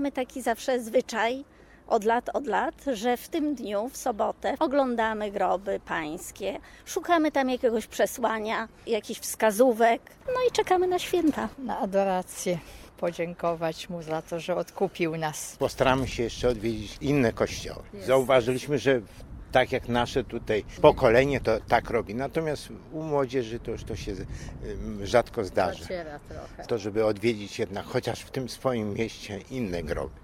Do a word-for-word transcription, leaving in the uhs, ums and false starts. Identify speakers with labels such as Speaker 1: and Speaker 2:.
Speaker 1: mamy taki zawsze zwyczaj, od lat, od lat, że w tym dniu, w sobotę, oglądamy groby pańskie, szukamy tam jakiegoś przesłania, jakichś wskazówek, no i czekamy na święta.
Speaker 2: Na adorację, podziękować Mu za to, że odkupił nas.
Speaker 3: Postaramy się jeszcze odwiedzić inne kościoły. Zauważyliśmy, że tak jak nasze tutaj pokolenie to tak robi, natomiast u młodzieży to już to się rzadko zdarzy.
Speaker 2: Zaciera trochę.
Speaker 3: To, żeby odwiedzić jednak chociaż w tym swoim mieście inne groby.